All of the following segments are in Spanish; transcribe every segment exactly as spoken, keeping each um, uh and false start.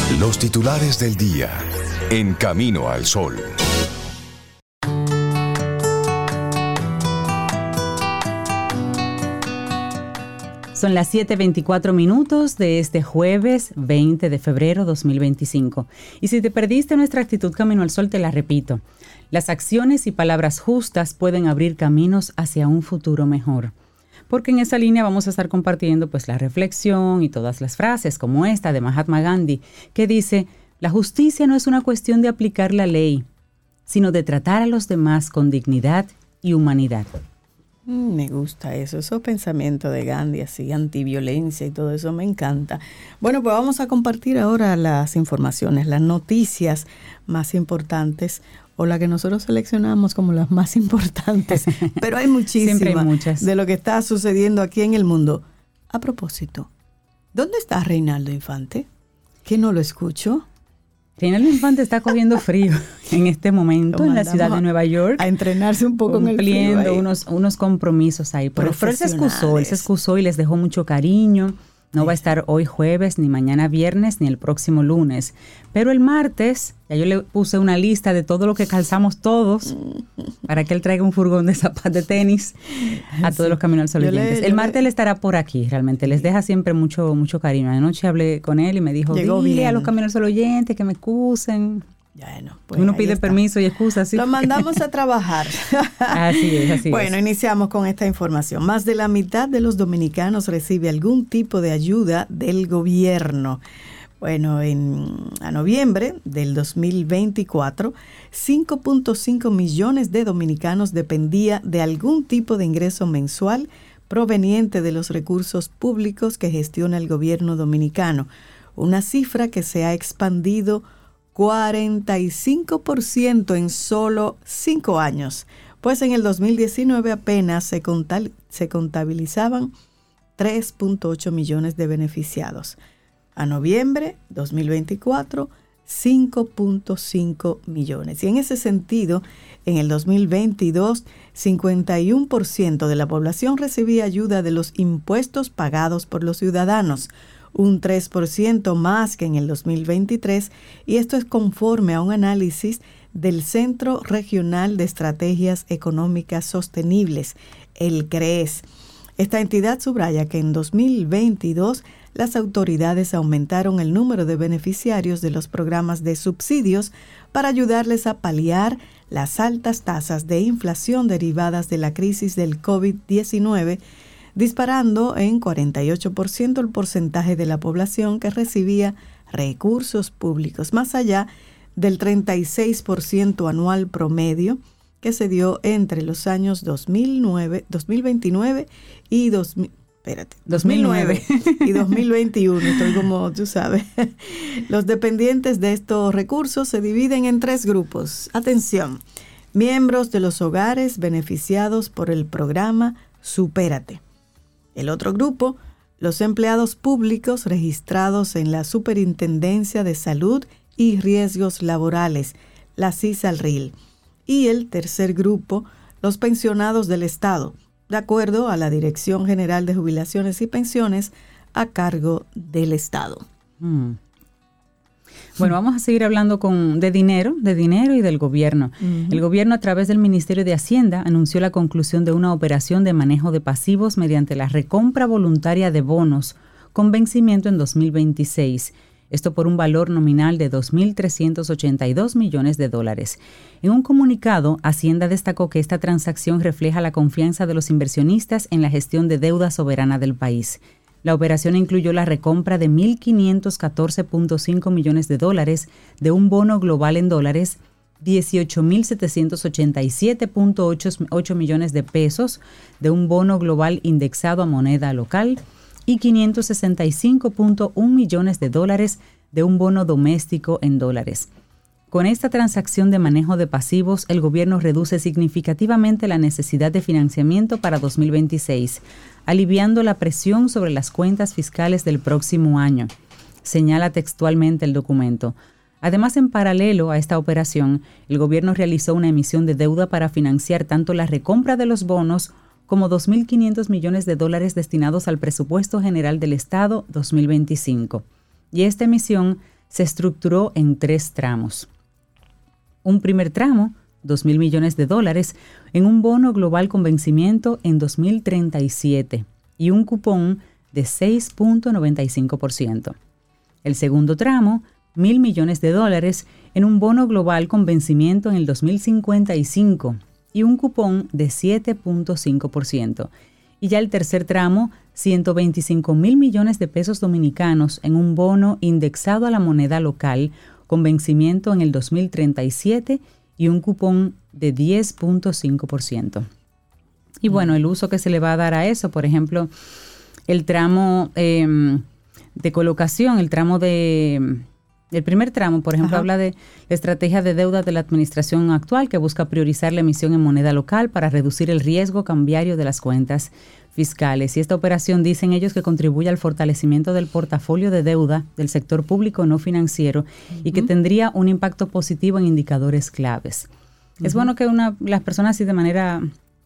Los titulares del día en Camino al Sol. Son las siete veinticuatro minutos de este jueves veinte de febrero dos mil veinticinco. Y si te perdiste nuestra actitud Camino al Sol, te la repito. Las acciones y palabras justas pueden abrir caminos hacia un futuro mejor. Porque en esa línea vamos a estar compartiendo pues la reflexión y todas las frases como esta de Mahatma Gandhi, que dice: la justicia no es una cuestión de aplicar la ley, sino de tratar a los demás con dignidad y humanidad. Me gusta eso, esos pensamientos de Gandhi, así, antiviolencia y todo eso, me encanta. Bueno, pues vamos a compartir ahora las informaciones, las noticias más importantes, o las que nosotros seleccionamos como las más importantes, pero hay muchísimas. Siempre hay muchas. De lo que está sucediendo aquí en el mundo. A propósito, ¿dónde está Reinaldo Infante? ¿Que no lo escucho? Reinaldo Infante está cogiendo frío en este momento en la ciudad de Nueva York. A entrenarse un poco en el frío. Cumpliendo unos, unos compromisos ahí. Pero, pero él se excusó, él se excusó y les dejó mucho cariño. No va a estar hoy jueves, ni mañana viernes, ni el próximo lunes. Pero el martes, ya yo le puse una lista de todo lo que calzamos todos para que él traiga un furgón de zapatos de tenis a todos sí. los Caminos al Sol oyentes. El martes le... él estará por aquí, realmente. Les deja siempre mucho mucho cariño. Anoche hablé con él y me dijo, llegó dile bien a los Caminos al Sol oyentes que me excusen. Bueno, pues uno pide está. permiso y excusas. ¿Sí? Lo mandamos a trabajar. Así es, así bueno, es. iniciamos con esta información. Más de la mitad de los dominicanos recibe algún tipo de ayuda del gobierno. Bueno, en a noviembre del dos mil veinticuatro, cinco punto cinco millones de dominicanos dependía de algún tipo de ingreso mensual proveniente de los recursos públicos que gestiona el gobierno dominicano. Una cifra que se ha expandido cuarenta y cinco por ciento en solo cinco años, pues en el dos mil diecinueve apenas se, contal, se contabilizaban tres punto ocho millones de beneficiados. A noviembre dos mil veinticuatro, cinco punto cinco millones. Y en ese sentido, en el dos mil veintidós, cincuenta y uno por ciento de la población recibía ayuda de los impuestos pagados por los ciudadanos, un tres por ciento más que en el dos mil veintitrés, y esto es conforme a un análisis del Centro Regional de Estrategias Económicas Sostenibles, el C R E S. Esta entidad subraya que en dos mil veintidós las autoridades aumentaron el número de beneficiarios de los programas de subsidios para ayudarles a paliar las altas tasas de inflación derivadas de la crisis del covid diecinueve, disparando en cuarenta y ocho por ciento el porcentaje de la población que recibía recursos públicos, más allá del treinta y seis por ciento anual promedio que se dio entre los años dos mil nueve, dos mil veintinueve y dos mil, espérate, dos mil nueve y dos mil veintiuno. Estoy como tú sabes. Los dependientes de estos recursos se dividen en tres grupos. Atención, miembros de los hogares beneficiados por el programa Supérate. El otro grupo, los empleados públicos registrados en la Superintendencia de Salud y Riesgos Laborales, la CISALRIL. Y el tercer grupo, los pensionados del Estado, de acuerdo a la Dirección General de Jubilaciones y Pensiones a cargo del Estado. Mm. Bueno, vamos a seguir hablando con, de dinero, de dinero y del gobierno. Uh-huh. El gobierno, a través del Ministerio de Hacienda, anunció la conclusión de una operación de manejo de pasivos mediante la recompra voluntaria de bonos con vencimiento en dos mil veintiséis. Esto por un valor nominal de dos mil trescientos ochenta y dos millones de dólares. En un comunicado, Hacienda destacó que esta transacción refleja la confianza de los inversionistas en la gestión de deuda soberana del país. La operación incluyó la recompra de mil quinientos catorce punto cinco millones de dólares de un bono global en dólares, dieciocho mil setecientos ochenta y siete punto ocho millones de pesos de un bono global indexado a moneda local y quinientos sesenta y cinco punto uno millones de dólares de un bono doméstico en dólares. Con esta transacción de manejo de pasivos, el gobierno reduce significativamente la necesidad de financiamiento para dos mil veintiséis, aliviando la presión sobre las cuentas fiscales del próximo año, señala textualmente el documento. Además, en paralelo a esta operación, el gobierno realizó una emisión de deuda para financiar tanto la recompra de los bonos como dos mil quinientos millones de dólares destinados al Presupuesto General del Estado dos mil veinticinco. Y esta emisión se estructuró en tres tramos. Un primer tramo, dos mil millones de dólares, en un bono global con vencimiento en dos mil treinta y siete y un cupón de seis punto noventa y cinco por ciento. El segundo tramo, mil millones de dólares, en un bono global con vencimiento en el dos mil cincuenta y cinco y un cupón de siete punto cinco por ciento. Y ya el tercer tramo, ciento veinticinco mil millones de pesos dominicanos en un bono indexado a la moneda local con vencimiento en el dos mil treinta y siete y un cupón de diez punto cinco por ciento. Y bueno, el uso que se le va a dar a eso, por ejemplo, el tramo eh, de colocación, el tramo de... El primer tramo, por ejemplo, Ajá. habla de la estrategia de deuda de la administración actual que busca priorizar la emisión en moneda local para reducir el riesgo cambiario de las cuentas fiscales. Y esta operación, dicen ellos, que contribuye al fortalecimiento del portafolio de deuda del sector público no financiero uh-huh. y que tendría un impacto positivo en indicadores claves. Uh-huh. Es bueno que una, las personas así de manera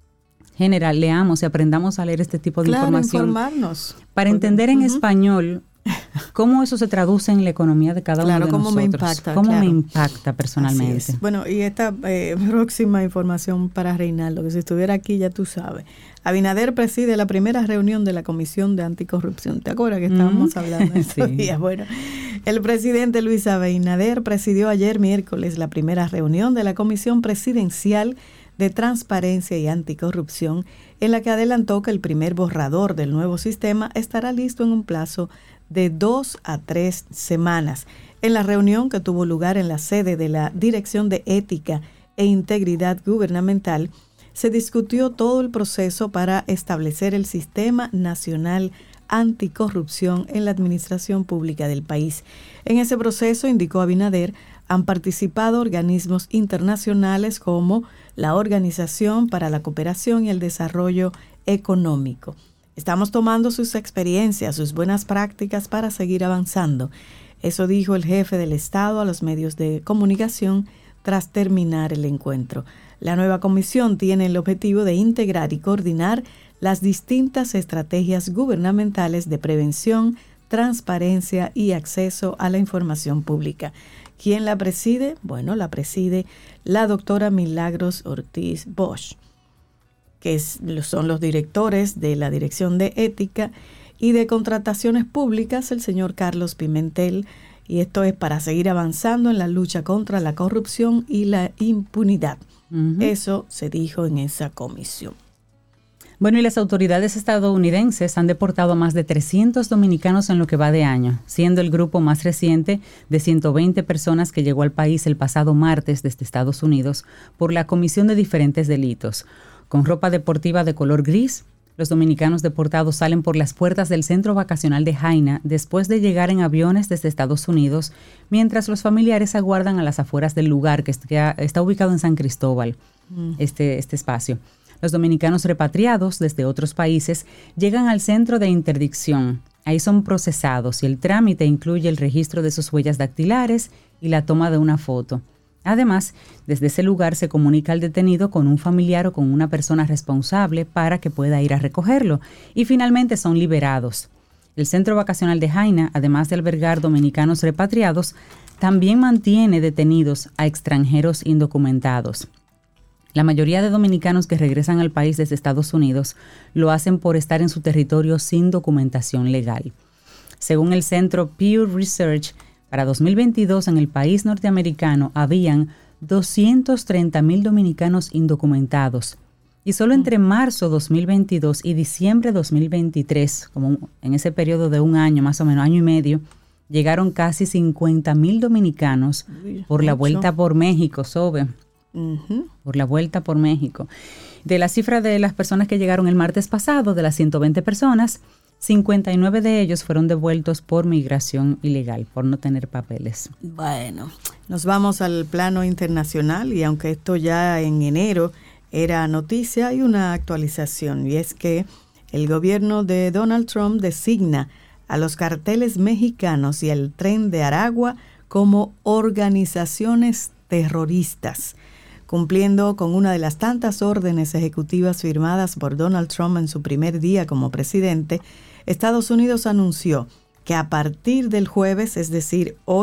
general leamos y aprendamos a leer este tipo de claro, información. Informarnos. Para Porque, entender en uh-huh. español cómo eso se traduce en la economía de cada claro, uno de cómo nosotros. Me impacta, cómo claro. me impacta personalmente. Bueno, y esta eh, próxima información para Reinaldo, que si estuviera aquí ya tú sabes. Abinader preside la primera reunión de la Comisión de Anticorrupción. ¿Te acuerdas que estábamos mm. hablando estos sí. días? Bueno, el presidente Luis Abinader presidió ayer miércoles la primera reunión de la Comisión Presidencial de Transparencia y Anticorrupción, en la que adelantó que el primer borrador del nuevo sistema estará listo en un plazo de dos a tres semanas. En la reunión que tuvo lugar en la sede de la Dirección de Ética e Integridad Gubernamental, se discutió todo el proceso para establecer el Sistema Nacional Anticorrupción en la administración pública del país. En ese proceso, indicó Abinader, han participado organismos internacionales como la Organización para la Cooperación y el Desarrollo Económico. Estamos tomando sus experiencias, sus buenas prácticas para seguir avanzando. Eso dijo el jefe del Estado a los medios de comunicación tras terminar el encuentro. La nueva comisión tiene el objetivo de integrar y coordinar las distintas estrategias gubernamentales de prevención, transparencia y acceso a la información pública. ¿Quién la preside? Bueno, la preside la doctora Milagros Ortiz Bosch, que es, son los directores de la Dirección de Ética y de Contrataciones Públicas, el señor Carlos Pimentel, y esto es para seguir avanzando en la lucha contra la corrupción y la impunidad. Uh-huh. Eso se dijo en esa comisión. Bueno, y las autoridades estadounidenses han deportado a más de trescientos dominicanos en lo que va de año, siendo el grupo más reciente de ciento veinte personas que llegó al país el pasado martes desde Estados Unidos por la comisión de diferentes delitos. Con ropa deportiva de color gris, los dominicanos deportados salen por las puertas del centro vacacional de Jaina después de llegar en aviones desde Estados Unidos, mientras los familiares aguardan a las afueras del lugar que está ubicado en San Cristóbal, mm. este, este espacio. Los dominicanos repatriados desde otros países llegan al centro de interdicción. Ahí son procesados y el trámite incluye el registro de sus huellas dactilares y la toma de una foto. Además, desde ese lugar se comunica al detenido con un familiar o con una persona responsable para que pueda ir a recogerlo y finalmente son liberados. El centro vacacional de Jaina, además de albergar dominicanos repatriados, también mantiene detenidos a extranjeros indocumentados. La mayoría de dominicanos que regresan al país desde Estados Unidos lo hacen por estar en su territorio sin documentación legal. Según el centro Pew Research, para dos mil veintidós en el país norteamericano habían doscientos treinta mil dominicanos indocumentados y solo entre marzo dos mil veintidós y diciembre dos mil veintitrés, como en ese periodo de un año, más o menos año y medio, llegaron casi cincuenta mil dominicanos por la vuelta por México, Sobe. Uh-huh. Por la vuelta por México. De la cifra de las personas que llegaron el martes pasado, de las ciento veinte personas, cincuenta y nueve de ellos fueron devueltos por migración ilegal, por no tener papeles. Bueno, nos vamos al plano internacional y aunque esto ya en enero era noticia, hay una actualización y es que el gobierno de Donald Trump designa a los carteles mexicanos y al Tren de Aragua como organizaciones terroristas, cumpliendo con una de las tantas órdenes ejecutivas firmadas por Donald Trump en su primer día como presidente. Estados Unidos anunció que a partir del jueves, es decir, hoy,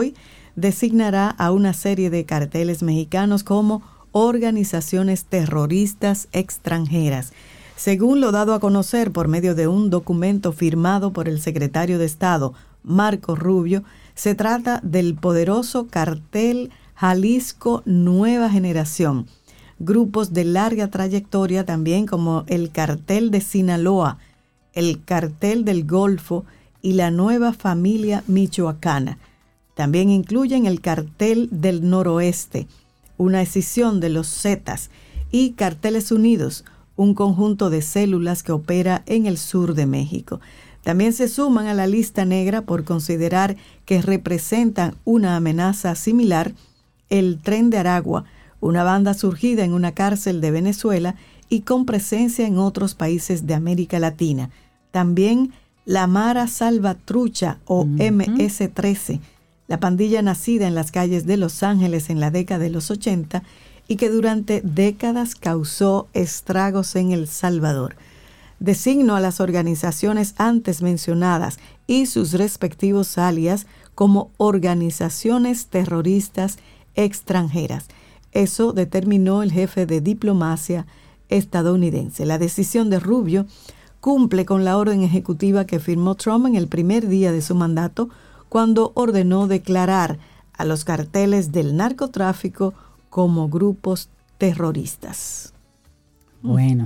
designará a una serie de carteles mexicanos como organizaciones terroristas extranjeras. Según lo dado a conocer por medio de un documento firmado por el secretario de Estado, Marco Rubio, se trata del poderoso cartel Jalisco Nueva Generación. Grupos de larga trayectoria también como el cartel de Sinaloa, el cartel del Golfo y la Nueva Familia Michoacana. También incluyen el cartel del Noroeste, una escisión de los Zetas, y Carteles Unidos, un conjunto de células que opera en el sur de México. También se suman a la lista negra por considerar que representan una amenaza similar el Tren de Aragua, una banda surgida en una cárcel de Venezuela y con presencia en otros países de América Latina. También la Mara Salvatrucha o uh-huh. eme ese trece, la pandilla nacida en las calles de Los Ángeles en la década de los ochenta y que durante décadas causó estragos en El Salvador. Designo a las organizaciones antes mencionadas y sus respectivos alias como organizaciones terroristas extranjeras. Eso determinó el jefe de diplomacia estadounidense. La decisión de Rubio cumple con la orden ejecutiva que firmó Trump en el primer día de su mandato, cuando ordenó declarar a los carteles del narcotráfico como grupos terroristas. Bueno.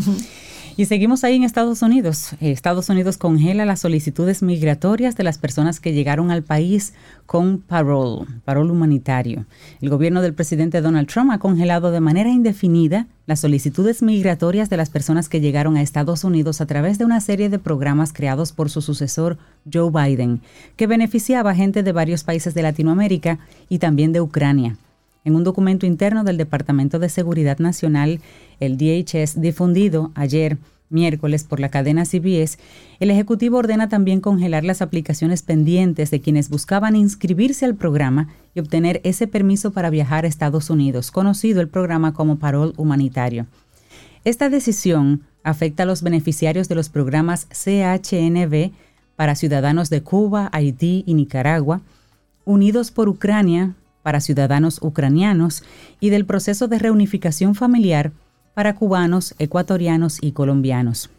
Y seguimos ahí en Estados Unidos. Estados Unidos congela las solicitudes migratorias de las personas que llegaron al país con parole, parole humanitario. El gobierno del presidente Donald Trump ha congelado de manera indefinida las solicitudes migratorias de las personas que llegaron a Estados Unidos a través de una serie de programas creados por su sucesor Joe Biden, que beneficiaba a gente de varios países de Latinoamérica y también de Ucrania. En un documento interno del Departamento de Seguridad Nacional, el D H S, difundido ayer, miércoles, por la cadena C B S, el Ejecutivo ordena también congelar las aplicaciones pendientes de quienes buscaban inscribirse al programa y obtener ese permiso para viajar a Estados Unidos, conocido el programa como Parole Humanitario. Esta decisión afecta a los beneficiarios de los programas C H N V para ciudadanos de Cuba, Haití y Nicaragua, Unidos por Ucrania para ciudadanos ucranianos y del proceso de reunificación familiar para cubanos, ecuatorianos y colombianos.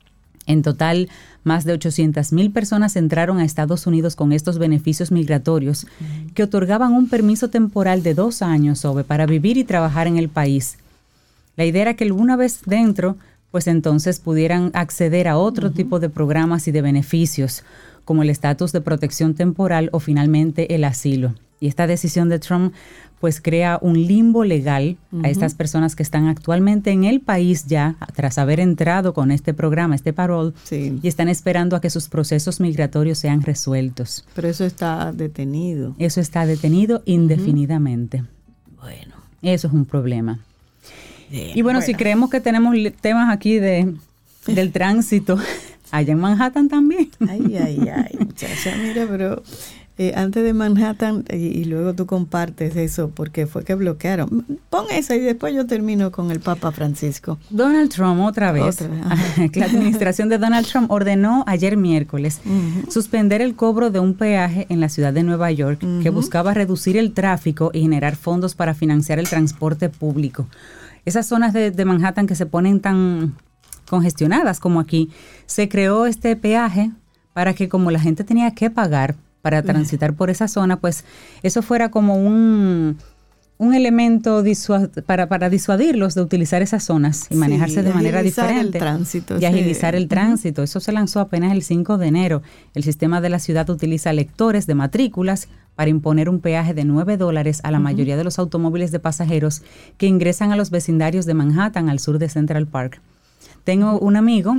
En total, más de ochocientas mil personas entraron a Estados Unidos con estos beneficios migratorios que otorgaban un permiso temporal de dos años Ove, para vivir y trabajar en el país. La idea era que una vez dentro, pues entonces pudieran acceder a otro uh-huh. tipo de programas y de beneficios, como el estatus de protección temporal o finalmente el asilo. Y esta decisión de Trump pues crea un limbo legal uh-huh. a estas personas que están actualmente en el país ya tras haber entrado con este programa, este parole, sí. y están esperando a que sus procesos migratorios sean resueltos. Pero eso está detenido. Eso está detenido indefinidamente. Uh-huh. Bueno. Eso es un problema. Bien, y bueno, bueno, si creemos que tenemos temas aquí de del tránsito, allá en Manhattan también. Ay, ay, ay, muchacha, mira, pero... Eh, antes de Manhattan, y, y luego tú compartes eso, porque fue que bloquearon. Pon esa y después yo termino con el Papa Francisco. Donald Trump, otra vez. Otra vez. La administración de Donald Trump ordenó ayer miércoles uh-huh. suspender el cobro de un peaje en la ciudad de Nueva York uh-huh. que buscaba reducir el tráfico y generar fondos para financiar el transporte público. Esas zonas de, de Manhattan que se ponen tan congestionadas como aquí, se creó este peaje para que, como la gente tenía que pagar para transitar por esa zona, pues eso fuera como un, un elemento disuad, para, para disuadirlos de utilizar esas zonas y manejarse sí, de manera diferente. El tránsito, y agilizar sí. el tránsito. Eso se lanzó apenas el cinco de enero. El sistema de la ciudad utiliza lectores de matrículas para imponer un peaje de nueve dólares a la uh-huh. mayoría de los automóviles de pasajeros que ingresan a los vecindarios de Manhattan al sur de Central Park. Tengo un amigo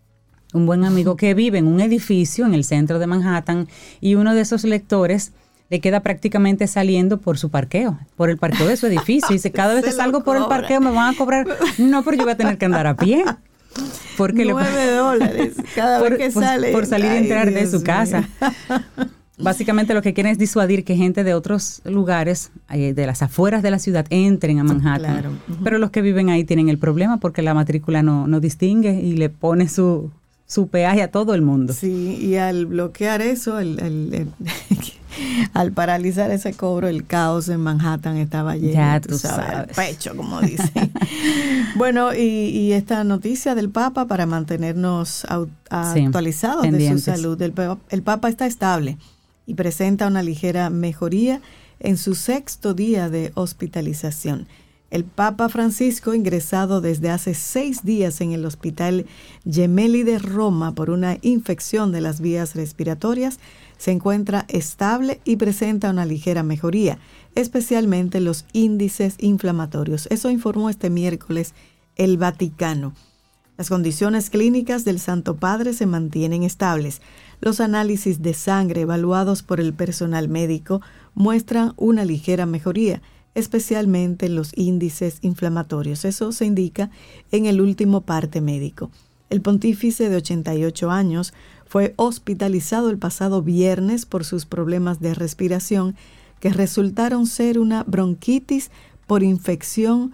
un buen amigo que vive en un edificio en el centro de Manhattan y uno de esos lectores le queda prácticamente saliendo por su parqueo, por el parqueo de su edificio. Y dice, cada vez que salgo por el parqueo me van a cobrar. No, pero yo voy a tener que andar a pie. Porque Nueve le, dólares cada por, vez que por, sale. Por salir y entrar Dios de su mío. casa. Básicamente lo que quieren es disuadir que gente de otros lugares, eh, de las afueras de la ciudad, entren a Manhattan. Claro. Uh-huh. Pero los que viven ahí tienen el problema porque la matrícula no, no distingue y le pone su... su peaje a todo el mundo. Sí, y al bloquear eso, el, el, el, al paralizar ese cobro, el caos en Manhattan estaba lleno, ya tú tú sabes, sabes. el pecho, como dicen. Bueno, y, y esta noticia del Papa para mantenernos au- actualizados sí, de su salud. El, el Papa está estable y presenta una ligera mejoría en su sexto día de hospitalización. El Papa Francisco, ingresado desde hace seis días en el Hospital Gemelli de Roma por una infección de las vías respiratorias, se encuentra estable y presenta una ligera mejoría, especialmente los índices inflamatorios. Eso informó este miércoles el Vaticano. Las condiciones clínicas del Santo Padre se mantienen estables. Los análisis de sangre evaluados por el personal médico muestran una ligera mejoría, especialmente los índices inflamatorios. Eso se indica en el último parte médico. El pontífice de ochenta y ocho años fue hospitalizado el pasado viernes por sus problemas de respiración que resultaron ser una bronquitis por infección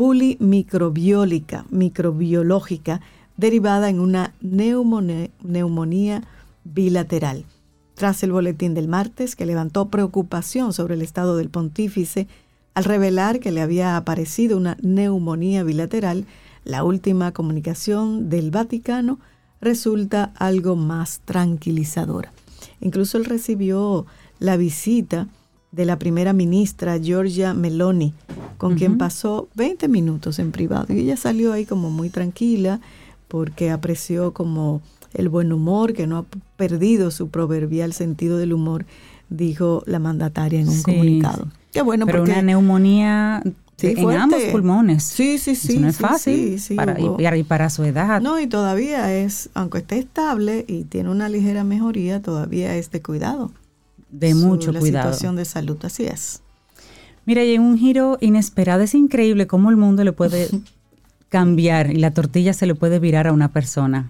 pulimicrobiólica, microbiológica, derivada en una neumonía, neumonía bilateral. Tras el boletín del martes, que levantó preocupación sobre el estado del pontífice, al revelar que le había aparecido una neumonía bilateral, la última comunicación del Vaticano resulta algo más tranquilizadora. Incluso él recibió la visita de la primera ministra Giorgia Meloni, con uh-huh. quien pasó veinte minutos en privado. Y ella salió ahí como muy tranquila porque apreció como el buen humor, que no ha perdido su proverbial sentido del humor, dijo la mandataria en un sí. comunicado. Qué bueno, pero porque una neumonía sí, en ambos pulmones. Sí, sí, sí. Eso no es sí, fácil sí, sí, para, y, y para su edad. No, y todavía es, aunque esté estable y tiene una ligera mejoría, todavía es de cuidado. De su, mucho la cuidado. La situación de salud, así es. Mira, y en un giro inesperado, es increíble cómo el mundo le puede cambiar y la tortilla se le puede virar a una persona.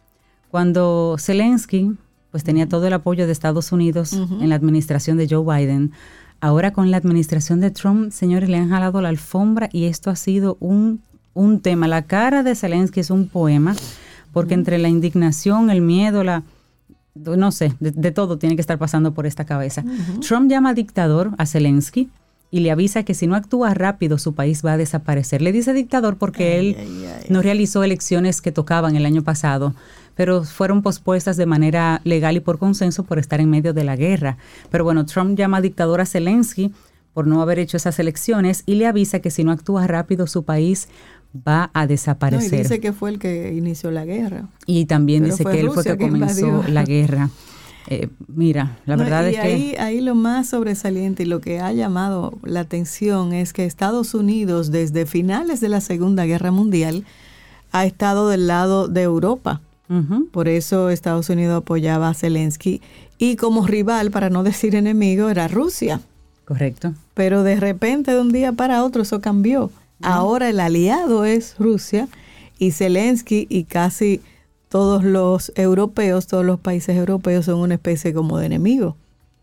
Cuando Zelensky pues tenía todo el apoyo de Estados Unidos uh-huh. en la administración de Joe Biden, ahora con la administración de Trump, señores, le han jalado la alfombra y esto ha sido un, un tema. La cara de Zelensky es un poema, porque uh-huh. entre la indignación, el miedo, la no sé, de, de todo tiene que estar pasando por esta cabeza. Uh-huh. Trump llama dictador a Zelensky y le avisa que si no actúa rápido su país va a desaparecer. Le dice dictador porque ay, él ay, ay, no realizó elecciones que tocaban el año pasado, pero fueron pospuestas de manera legal y por consenso por estar en medio de la guerra. Pero bueno, Trump llama dictador a Zelensky por no haber hecho esas elecciones y le avisa que si no actúa rápido su país va a desaparecer. No, y dice que fue el que inició la guerra. Y también pero dice que él Rusia fue el que comenzó invadió. la guerra. Eh, mira, la no, verdad es ahí, que... ahí lo más sobresaliente y lo que ha llamado la atención es que Estados Unidos, desde finales de la Segunda Guerra Mundial, ha estado del lado de Europa. Uh-huh. Por eso Estados Unidos apoyaba a Zelensky. Y como rival, para no decir enemigo, era Rusia. Correcto. Pero de repente, de un día para otro, eso cambió. Ahora el aliado es Rusia y Zelensky y casi todos los europeos, todos los países europeos son una especie como de enemigo.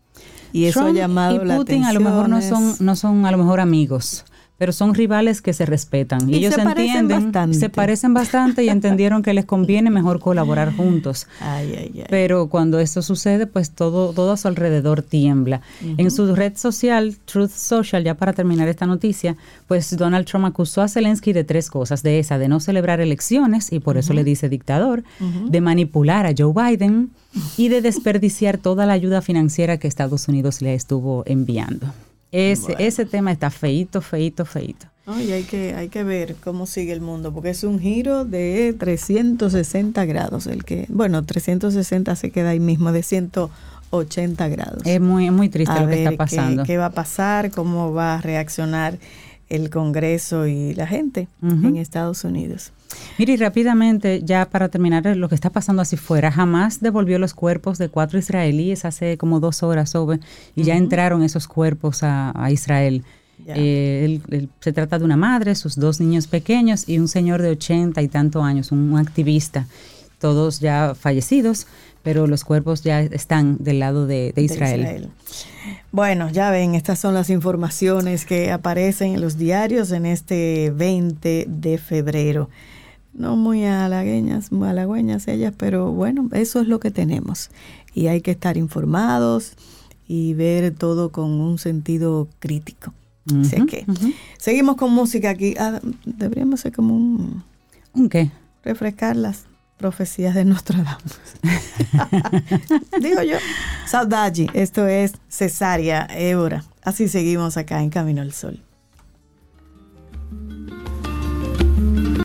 Y eso Trump ha llamado y la Putin atención. A lo mejor no son, no son a lo mejor amigos, pero son rivales que se respetan. Y, y ellos se entienden, parecen bastante. se parecen bastante y entendieron que les conviene mejor colaborar juntos. Ay, ay, ay. Pero cuando esto sucede, pues todo, todo a su alrededor tiembla. Uh-huh. En su red social, Truth Social, ya para terminar esta noticia, pues Donald Trump acusó a Zelensky de tres cosas. De esa, de no celebrar elecciones, y por uh-huh. eso le dice dictador, uh-huh. de manipular a Joe Biden y de desperdiciar toda la ayuda financiera que Estados Unidos le estuvo enviando. Ese, bueno. ese tema está feíto, feíto, feíto. No, y hay que, hay que ver cómo sigue el mundo, porque es un giro de trescientos sesenta grados. El que, bueno, trescientos sesenta se queda ahí mismo, de ciento ochenta grados. Es muy, muy triste a lo ver que está pasando. Qué, qué va a pasar, cómo va a reaccionar el Congreso y la gente uh-huh. en Estados Unidos. Mire, y rápidamente, ya para terminar lo que está pasando así fuera, Hamás devolvió los cuerpos de cuatro israelíes hace como dos horas, sobre, y uh-huh. ya entraron esos cuerpos a, a Israel. Eh, él, él, se trata de una madre, sus dos niños pequeños y un señor de ochenta y tantos años, un, un activista, todos ya fallecidos, pero los cuerpos ya están del lado de, de, Israel. de Israel. Bueno, ya ven, estas son las informaciones que aparecen en los diarios en este veinte de febrero. No muy halagüeñas, muy halagüeñas ellas, pero bueno, eso es lo que tenemos. Y hay que estar informados y ver todo con un sentido crítico. Uh-huh, Así que uh-huh. seguimos con música aquí. Ah, deberíamos hacer como un... ¿Un qué? Refrescar las profecías de Nostradamus. Digo yo. Saudade, esto es Cesárea Évora. Así seguimos acá en Camino al Sol.